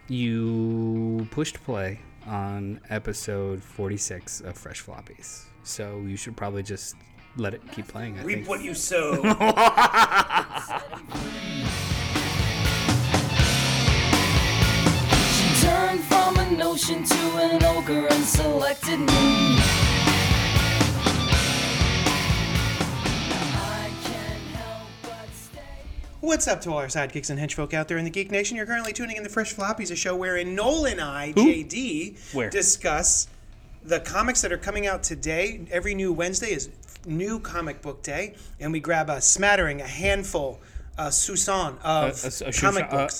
you pushed play on episode 46 of Fresh Floppies. So you should probably just let it keep playing, I Reap think. what you sow. She turned from a notion to an ogre and selected me. What's up to all our sidekicks and henchfolk out there in the Geek Nation? You're currently tuning in to Fresh Floppies, a show wherein Noel and I, JD, discuss the comics that are coming out today. Every new Wednesday is new comic book day, and we grab a smattering, a handful, a Susan of comic books.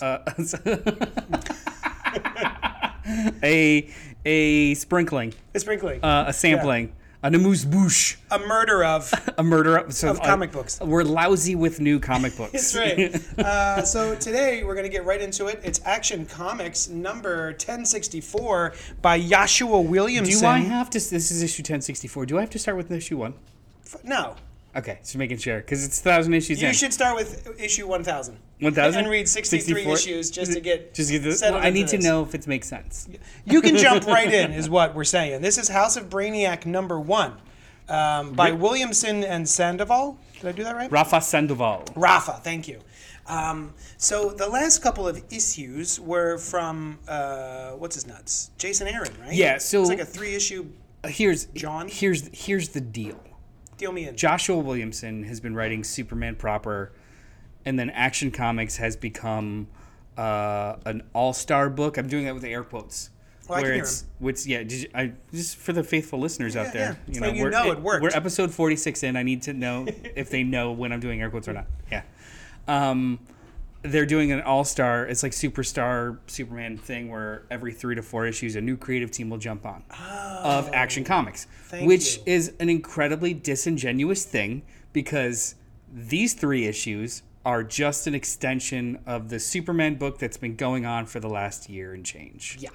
A sprinkling. A sprinkling. A sampling. An amuse-bouche. A murder of comic books. We're lousy with new comic books. That's right. So today we're going to get right into it. It's Action Comics number 1064 by Joshua Williamson. Do I have to... This is issue 1064. Do I have to start with issue 1? No. Okay, just making sure. Because it's 1,000 issues in. You should start with issue 1000. 1,000? And read 63 issues just to get this. Well, I need to know if it makes sense. You can jump right in, is what we're saying. This is House of Brainiac number 1 by Williamson and Sandoval. Did I do that right? Rafa Sandoval. Rafa, thank you. So the last couple of issues were from, what's his nuts? Jason Aaron, right? Yeah, so... It's like a 3-issue Here's the deal. Deal me in. Joshua Williamson has been writing Superman proper, and then Action Comics has become an all-star book. I'm doing that with air quotes. Oh, I can hear him. Just for the faithful listeners out there. Yeah. It worked. We're episode 46 in. I need to know if they know when I'm doing air quotes or not. Yeah. They're doing an all-star, it's like Superstar Superman thing where every 3 to 4 issues a new creative team will jump on of Action Comics, which is an incredibly disingenuous thing because these 3 issues are just an extension of the Superman book that's been going on for the last year and change. Yeah.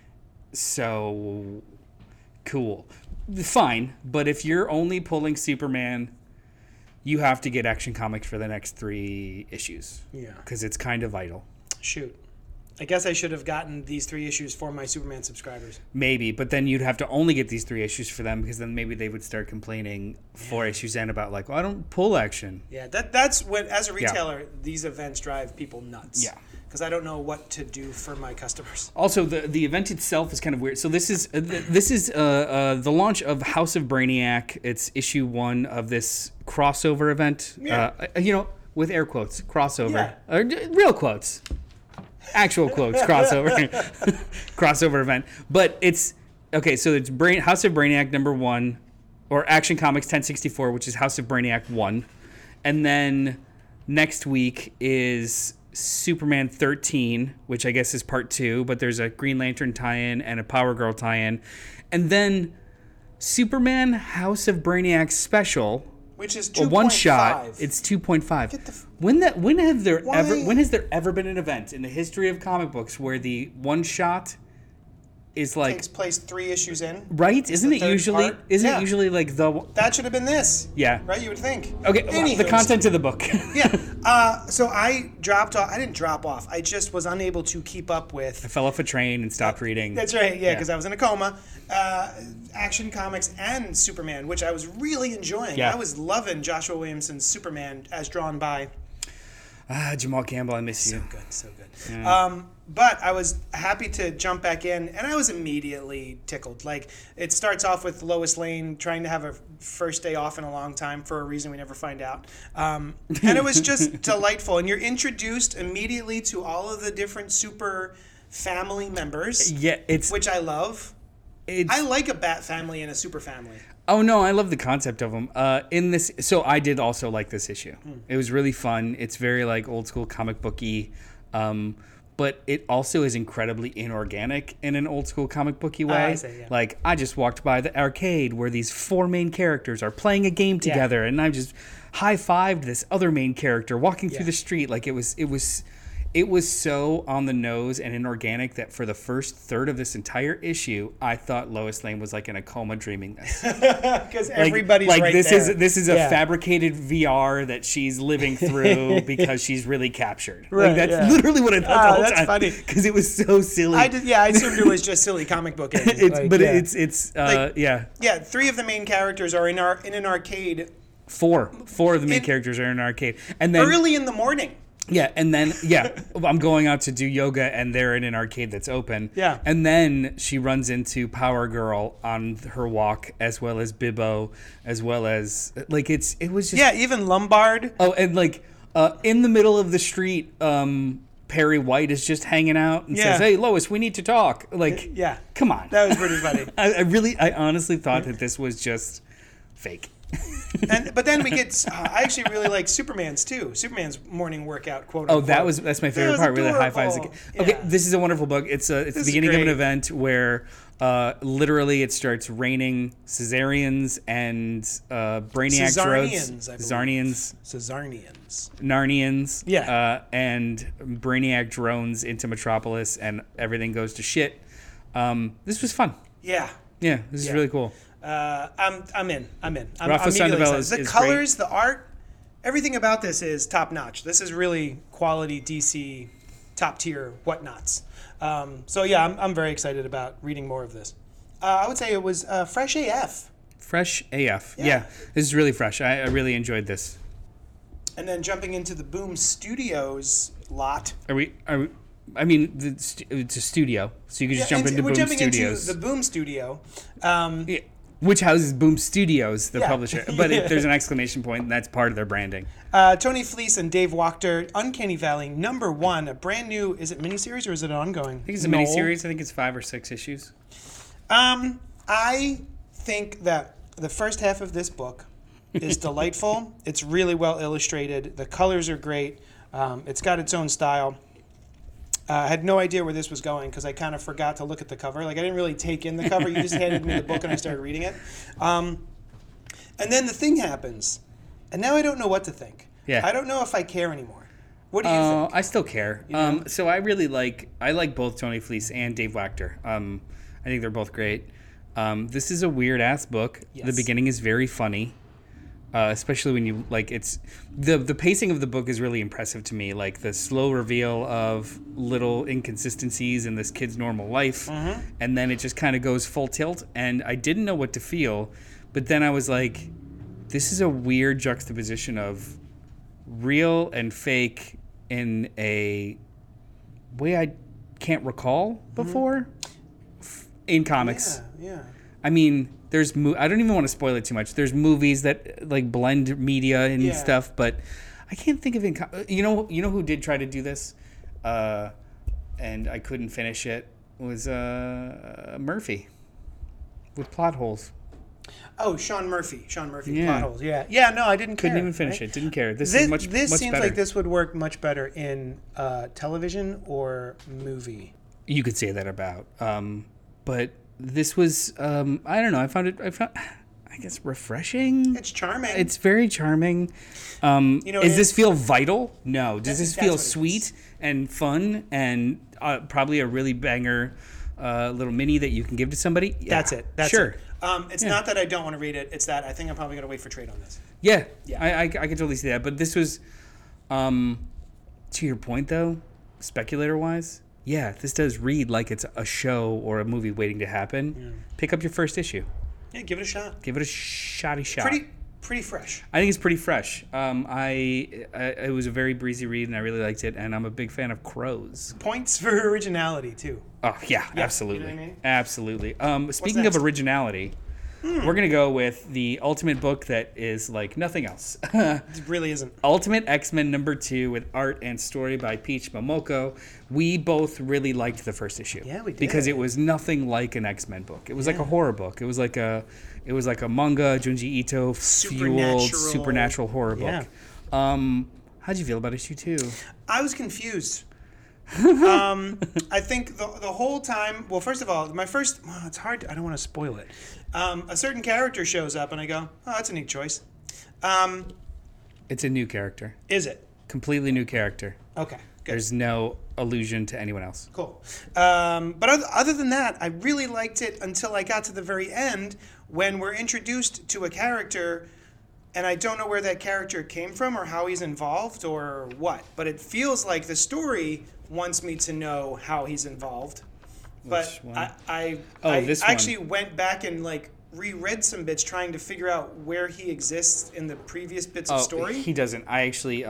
So, cool. Fine, but if you're only pulling Superman... You have to get Action Comics for the next 3 issues. Yeah. Because it's kind of vital. Shoot. I guess I should have gotten these 3 issues for my Superman subscribers. Maybe, but then you'd have to only get these 3 issues for them because then maybe they would start complaining 4 issues in about like, well, I don't pull Action. Yeah, that's what, as a retailer, these events drive people nuts. Yeah. Because I don't know what to do for my customers. Also, the event itself is kind of weird. So this is the launch of House of Brainiac. It's issue 1 of this crossover event. Yeah. With air quotes, crossover. Yeah. Real quotes. Actual quotes, crossover. Crossover event. But it's, okay, so it's House of Brainiac number 1, or Action Comics 1064, which is House of Brainiac 1. And then next week is... Superman 13, which I guess is part 2, but there's a Green Lantern tie-in and a Power Girl tie-in. And then Superman House of Brainiac special, which is 2.5. One shot. It's 2.5. When has there ever been an event in the history of comic books where the one shot is like takes place 3 issues in? Right? Isn't it usually like the that should have been this? Yeah. Right, you would think. Okay, the content of the book. Yeah. So I dropped off. I didn't drop off. I just was unable to keep up with. I fell off a train and stopped reading. That's right. Yeah, because I was in a coma. Action Comics and Superman, which I was really enjoying. Yeah. I was loving Joshua Williamson's Superman as drawn by Jamal Campbell. I miss you. So good. Yeah. But I was happy to jump back in, and I was immediately tickled. Like, it starts off with Lois Lane trying to have her first day off in a long time for a reason we never find out. And it was just delightful. And you're introduced immediately to all of the different super family members, which I love. I like a Bat family and a super family. Oh, no, I love the concept of them. So I did also like this issue. It was really fun. It's very, like, old school comic booky. But it also is incredibly inorganic in an old school comic booky way. Like, I just walked by the arcade where these 4 main characters are playing a game together, and I just high-fived this other main character walking through the street. Like, it was It was so on the nose and inorganic that for the first third of this entire issue, I thought Lois Lane was like in a coma dreaming this. Because everybody's right this there. This is a Yeah. fabricated VR that she's living through because she's really captured. Right, Like that's yeah. literally what I thought the whole that's time. funny. Because it was so silly. I assumed it was just silly comic book. Yeah. 3 of the main characters are in an arcade Four of the main characters are in an arcade, and then early in the morning. I'm going out to do yoga, and they're in an arcade that's open. Yeah. And then she runs into Power Girl on her walk, as well as Bibbo, as well as it was just Even Lombard. Oh, and in the middle of the street, Perry White is just hanging out and says, "Hey, Lois, we need to talk." Come on. That was pretty funny. I honestly thought that this was just fake. But then we get. I actually really like Superman's too. Superman's morning workout quote. Unquote. That's my favorite part. Really high fives. adorable. Okay, Yeah. this is a wonderful book. It's the is beginning of an great. event where literally it starts raining Caesarians and Brainiac drones, Caesarians, I believe. Zarnians, Caesarians. Narnians, Yeah. and Brainiac drones into Metropolis, and everything goes to shit. This was fun. Yeah. Yeah, this is really cool. I'm in. I'm Rafa immediately Sandoval excited. is The colors, the art, everything about this is top notch. This is really quality DC, top tier whatnots. I'm very excited about reading more of this. I would say it was fresh AF. Fresh AF. Yeah, this is really fresh. I really enjoyed this. And then jumping into the Boom Studios lot. I mean, it's a studio, so you could just jump into we're Boom jumping Studios. into the Boom Studio. Yeah, which houses Boom Studios, the Yeah. publisher. But there's an exclamation point, and that's part of their branding. Tony Fleece and Dave Wachter, Uncanny Valley #1, a brand new. Is it miniseries or is it ongoing? I think it's a miniseries. I think it's 5 or 6 issues. I think that the first half of this book is delightful. It's really well illustrated. The colors are great. It's got its own style. I had no idea where this was going because I kind of forgot to look at the cover. I didn't really take in the cover. You just handed me the book and I started reading it. And then the thing happens. And now I don't know what to think. Yeah. I don't know if I care anymore. What do you think? I still care. So I really like both Tony Fleece and Dave Wachter. I think they're both great. This is a weird ass book. Yes. The beginning is very funny. Especially when you it's the pacing of the book is really impressive to me. Like the slow reveal of little inconsistencies in this kid's normal life, and then it just kind of goes full tilt. And I didn't know what to feel, but then I was like, this is a weird juxtaposition of real and fake in a way I can't recall before in comics. Yeah. I mean, I don't even want to spoil it too much. There's movies that blend media and stuff, but I can't think of it. You know who did try to do this, and I couldn't finish it was Murphy with Plot Holes. Oh, Sean Murphy. Yeah. Plot holes. Yeah. Yeah. No, I didn't. Couldn't care, even finish right? it. Didn't care. This This is much seems better. like this would work much better in television or movie. You could say that about, but this was I don't know. I found I guess refreshing. It's charming. It's very charming. Does this feel vital? No. Does this feel what it sweet and fun and probably a really banger little mini that you can give to somebody? Yeah. That's it. That's sure. it. It's not that I don't want to read it. It's that I think I'm probably going to wait for trade on this. Yeah. Yeah. I can totally see that. But this was, to your point though, speculator wise, yeah, this does read like it's a show or a movie waiting to happen. Yeah. Pick up your first issue. Yeah, give it a shot. Give it a shot. Pretty fresh. I think it's pretty fresh. It was a very breezy read, and I really liked it. And I'm a big fan of crows. Points for originality too. Oh yeah, absolutely, you know what I mean? Absolutely. Speaking next? of originality, we're gonna go with the ultimate book that is like nothing else. It really isn't. Ultimate X-Men #2 with art and story by Peach Momoko. We both really liked the first issue. Yeah, we did. Because it was nothing like an X-Men book. It was like a horror book. It was like a manga Junji Ito fueled supernatural horror book. Yeah. How'd you feel about issue 2? I was confused. I think the whole time. Well, first of all, it's hard. I don't want to spoil it. A certain character shows up, and I go, "Oh, that's a neat choice." It's a new character. Is it? Completely new character. Okay. There's no allusion to anyone else. Cool. But other than that, I really liked it until I got to the very end when we're introduced to a character, and I don't know where that character came from or how he's involved or what. But it feels like the story wants me to know how he's involved. But Which one? I this one. actually went back and like reread some bits trying to figure out where he exists in the previous bits of story. He doesn't. I actually,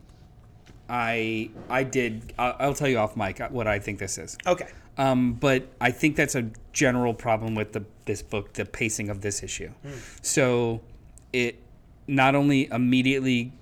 I did. I'll tell you off mic what I think this is. Okay. But I think that's a general problem with this book, the pacing of this issue. So it not only immediately.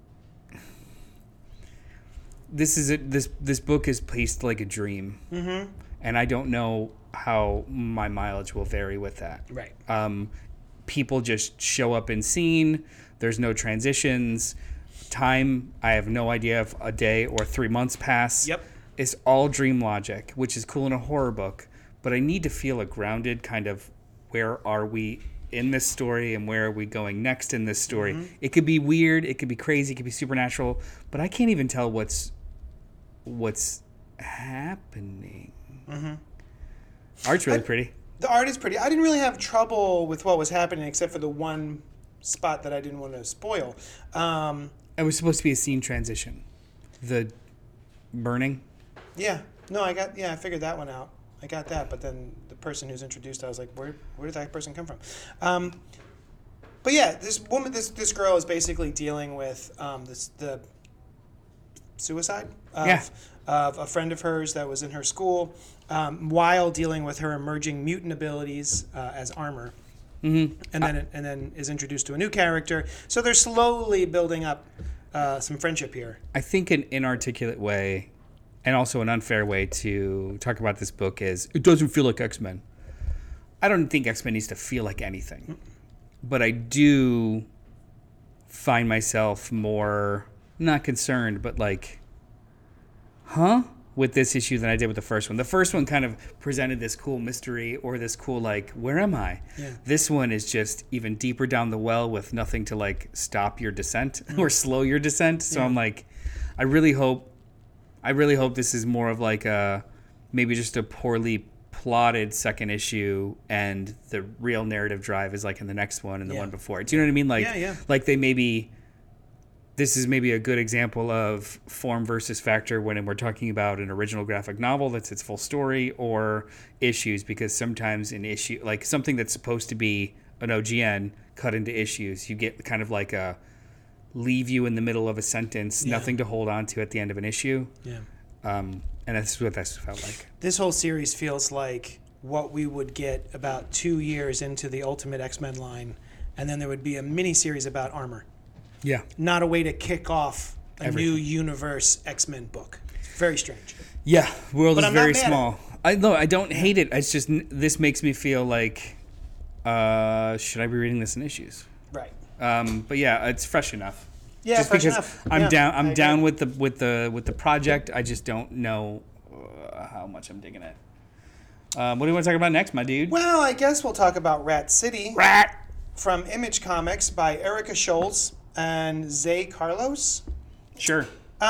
This book is paced like a dream, and I don't know how my mileage will vary with that. Right. People just show up in scene. There's no transitions. Time, I have no idea if a day or 3 months pass. Yep. It's all dream logic, which is cool in a horror book. But I need to feel a grounded kind of where are we in this story and where are we going next in this story. It could be weird. It could be crazy. It could be supernatural. But I can't even tell what's happening. Art's really pretty. The art is pretty. I didn't really have trouble with what was happening except for the one spot that I didn't want to spoil. It was supposed to be a scene transition. The burning. Yeah. No, I figured that one out. I got that, but then the person who's introduced, I was like, where did that person come from? But yeah, this woman, this girl is basically dealing with the suicide of a friend of hers that was in her school, while dealing with her emerging mutant abilities as armor. And then is introduced to a new character. So they're slowly building up some friendship here. I think an inarticulate way, and also an unfair way to talk about this book is it doesn't feel like X-Men. I don't think X-Men needs to feel like anything. But I do find myself more, not concerned, but like, with this issue than I did with the first one. The first one kind of presented this cool mystery or this cool, like, where am I? Yeah. This one is just even deeper down the well with nothing to, like, stop your descent or slow your descent. So I'm like, I really hope this is more of like maybe just a poorly plotted second issue and the real narrative drive is like in the next one and the one before. Do you know what I mean? Like, like this is maybe a good example of form versus factor when we're talking about an original graphic novel that's its full story or issues, because sometimes an issue, like something that's supposed to be an OGN cut into issues, you get kind of like a leave you in the middle of a sentence, nothing to hold on to at the end of an issue. Yeah. And that's what this felt like. This whole series feels like what we would get about 2 years into the Ultimate X-Men line, and then there would be a mini-series about armor. Yeah. Not a way to kick off a new universe X-Men book. Very strange. Yeah, world But is I'm not very mad at small. I don't hate it. It's just this makes me feel like should I be reading this in issues? Right. But yeah, it's fresh enough. Yeah, just fresh because enough. I'm Yeah, down. I I'm agree. down with the project. I just don't know how much I'm digging it. What do you want to talk about next, my dude? Well, I guess we'll talk about Rat City Rat. from Image Comics by Erica Scholes and Zay Carlos. Sure.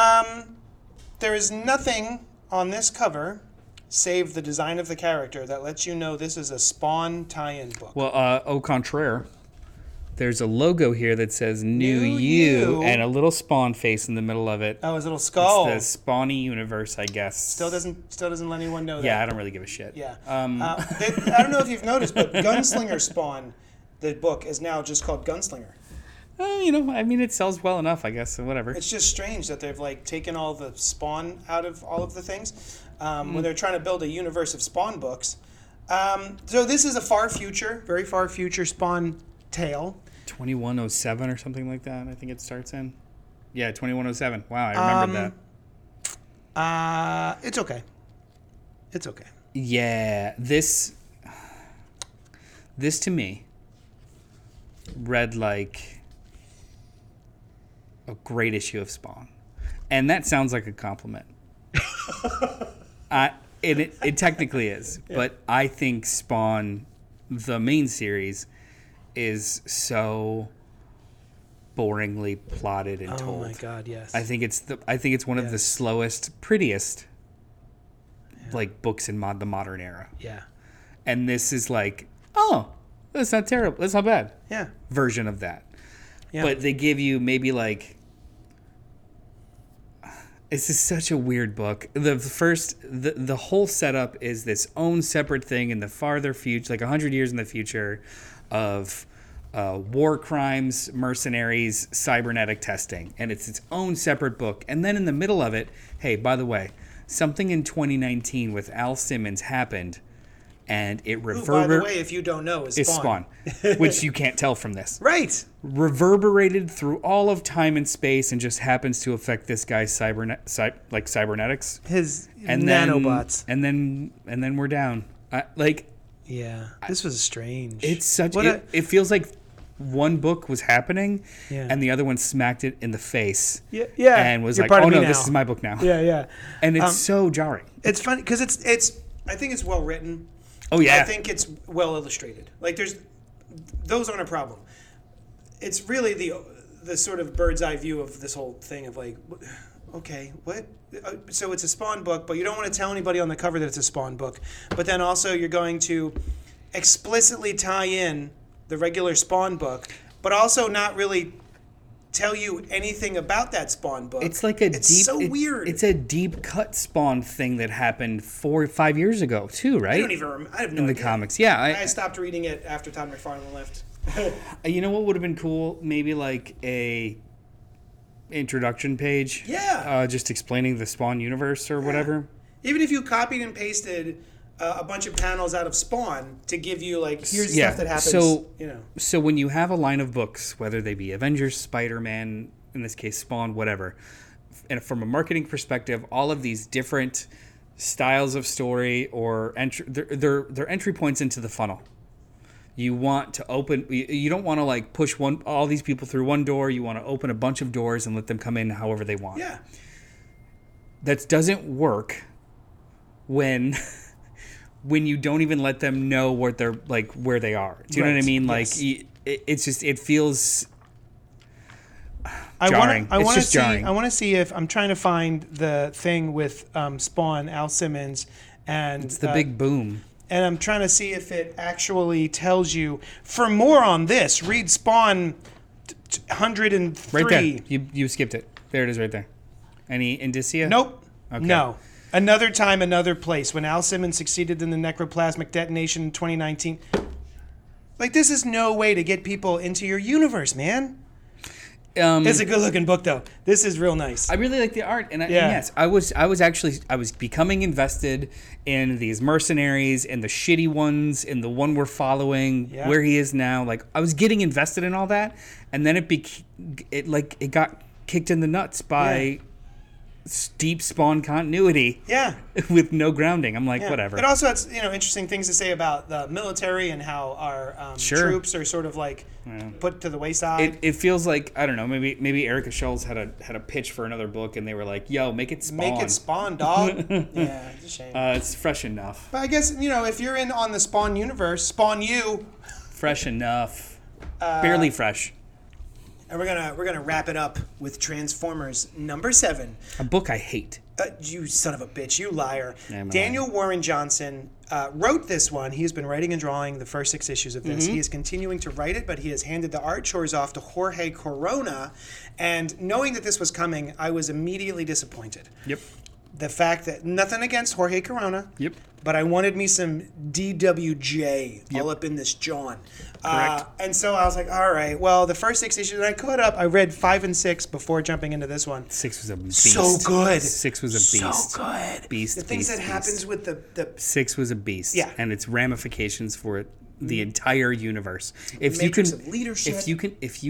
There is nothing on this cover save the design of the character that lets you know this is a Spawn tie-in book. Well, au contraire, there's a logo here that says "New New You" You. and a little Spawn face in the middle of it. Oh, his little skull. It's the Spawny universe, I guess. Still doesn't let anyone know that. Yeah, I don't really give a shit. Yeah. I don't know if you've noticed, but Gunslinger Spawn, the book, is now just called Gunslinger. I mean, it sells well enough, I guess. So whatever. It's just strange that they've like taken all the Spawn out of all of the things when they're trying to build a universe of Spawn books. So this is a very far future Spawn tale. 2107 or something like that. I think it starts in. Yeah, 2107. Wow, I remembered that. It's okay. It's okay. Yeah, this to me read like a great issue of Spawn, and that sounds like a compliment. It technically is, but I think Spawn, the main series, is so boringly plotted and Oh told. my God, yes. I think it's one of the slowest, prettiest like books in the modern era. Yeah. And this is like, oh, that's not terrible. That's not bad. Yeah. Version of that. Yeah. But they give you maybe like, this is such a weird book. The whole setup is this own separate thing in the farther future, like 100 years in the future, of war crimes, mercenaries, cybernetic testing, and it's its own separate book. And then in the middle of it, hey, by the way, something in 2019 with Al Simmons happened, and it Who, by the way, if you don't know, is Spawn, which you can't tell from this. Right. Reverberated through all of time and space, and just happens to affect this guy's cybernetics. His And nanobots. then we're down. Yeah. This was strange. It's such. What It feels like one book was happening, Yeah. and the other one smacked it in the face. Yeah. And was You're like, part "Oh of me no, now." this is my book now." Yeah, yeah. And it's so jarring. It's funny because it's. I think it's well written. Oh yeah. I think it's well illustrated. Like those aren't a problem. It's really the sort of bird's eye view of this whole thing of like, okay, what? So it's a Spawn book, but you don't want to tell anybody on the cover that it's a Spawn book. But then also you're going to explicitly tie in the regular Spawn book, but also not really tell you anything about that Spawn book. It's like weird. It's a deep cut Spawn thing that happened 4 or 5 years ago too, right? I don't even remember. I have no in the idea. comics. Yeah, I stopped reading it after Todd McFarlane left. You know what would have been cool? Maybe like a introduction page. Yeah. Just explaining the Spawn universe or whatever. Even if you copied and pasted a bunch of panels out of Spawn to give you like, here's stuff that happens. So, you know. So when you have a line of books, whether they be Avengers, Spider-Man, in this case Spawn, whatever, and from a marketing perspective, all of these different styles of story or they're entry points into the funnel. You want to open. You don't want to like push all these people through one door. You want to open a bunch of doors and let them come in however they want. Yeah. That doesn't work when you don't even let them know what they're like, where they are. Do you know what I mean? Like it's just, it feels jarring. I want to see. Jarring. I want to see if I'm trying to find the thing with Spawn, Al Simmons, and It's the big boom. And I'm trying to see if it actually tells you. For more on this, read Spawn 103. Right there. You skipped it. There it is right there. Any indicia? Nope. Okay. No. Another time, another place. When Al Simmons succeeded in the necroplasmic detonation in 2019. Like, this is no way to get people into your universe, man. It's a good-looking book, though. This is real nice. I really like the art, and yes, I was becoming invested in these mercenaries and the shitty ones, and the one we're following, where he is now. Like, I was getting invested in all that, and then it got kicked in the nuts by deep Spawn continuity. Yeah. With no grounding. I'm like, whatever. It also has interesting things to say about the military and how our troops are sort of like put to the wayside. It feels like, I don't know, maybe Erica Schultz had a pitch for another book, and they were like, "Yo, make it Spawn. Make it Spawn, dog." Yeah, it's a shame. It's fresh enough. But I guess if you're on the Spawn universe, Spawn you. Fresh enough. Barely fresh. And we're gonna wrap it up with Transformers #7. A book I hate. You son of a bitch, you liar. Yeah, Daniel Warren Johnson wrote this one. He has been writing and drawing the first 6 issues of this. He is continuing to write it, but he has handed the art chores off to Jorge Corona. And knowing that this was coming, I was immediately disappointed. Yep. The fact that, nothing against Jorge Corona. Yep. But I wanted me some DWJ all up in this John. Correct. And so I was like, all right, well, the first 6 issues, and I caught up. I read 5 and 6 before jumping into this one. 6 was a beast. So good. 6 was a beast. So good. Beast. The things beast, that beast. happens with the 6 was a beast. Yeah. And its ramifications for the entire universe. Matrix of leadership. If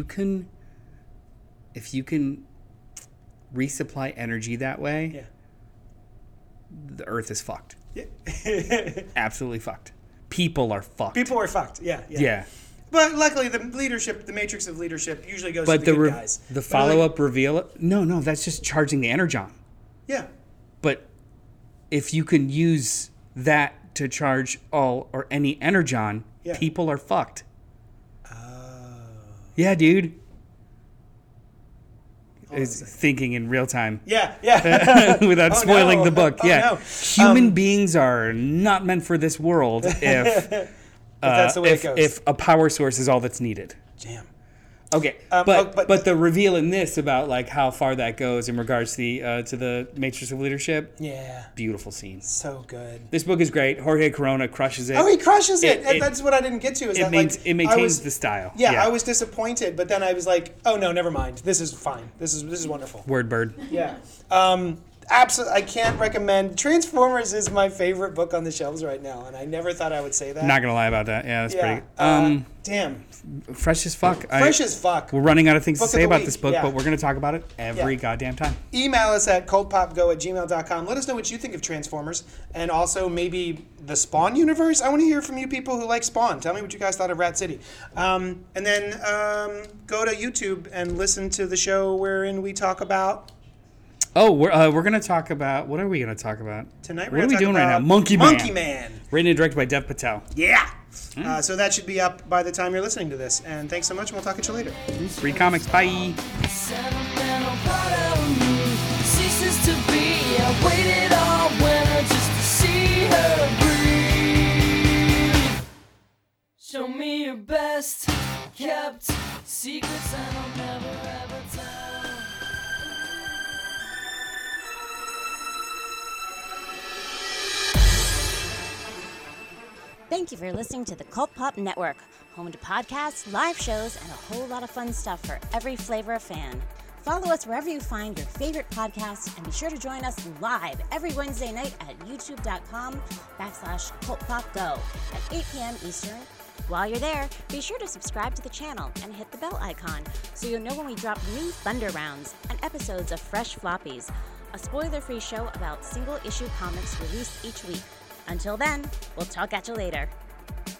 you can resupply energy that way, the Earth is fucked. Yeah. Absolutely fucked. People are fucked. People are fucked. Yeah. But luckily, the leadership, the matrix of leadership, usually goes to the good guys. The follow-up reveal. No, that's just charging the energon. Yeah. But if you can use that to charge all or any energon, people are fucked. Yeah, dude. is thinking in real time. Yeah. Without spoiling the book. Oh, yeah. no. Human beings are not meant for this world if that's the way it goes. if a power source is all that's needed. Damn. Okay, but the reveal in this about like how far that goes in regards to the Matrix of Leadership. Yeah. Beautiful scene. So good. This book is great. Jorge Corona crushes it. Oh, he crushes it. That's what I didn't get to. Is that it maintains the style. Yeah, I was disappointed, but then I was like, oh no, never mind. This is fine. This is wonderful. Word bird. Yeah. Absolutely, I can't recommend. Transformers is my favorite book on the shelves right now, and I never thought I would say that. Not gonna lie about that. Yeah, that's pretty. Damn. Fresh as fuck. Fresh as fuck. We're running out of things Book to say of the about week. this book, Yeah. but we're gonna talk about it every goddamn time. Email us at cultpopgo@gmail.com. Let us know what you think of Transformers, and also maybe the Spawn universe. I want to hear from you people who like Spawn. Tell me what you guys thought of Rat City. And then go to YouTube and listen to the show wherein we talk about... Oh, we're gonna talk about, what are we gonna talk about Tonight what are we doing right now? Monkey Man. Monkey Man. Written and directed by Dev Patel. Yeah. So that should be up by the time you're listening to this. And thanks so much, and we'll talk at you later. Read comics. Bye. Sentimental part of me ceases to be. I waited all winter just to see her breathe. Show me your best kept secrets, and I'll never ever tell. Thank you for listening to the Cult Pop Network, home to podcasts, live shows, and a whole lot of fun stuff for every flavor of fan. Follow us wherever you find your favorite podcasts, and be sure to join us live every Wednesday night at youtube.com/cultpopgo at 8 p.m. Eastern. While you're there, be sure to subscribe to the channel and hit the bell icon so you'll know when we drop new Thunder Rounds and episodes of Fresh Floppies, a spoiler-free show about single-issue comics released each week. Until then, we'll talk at you later.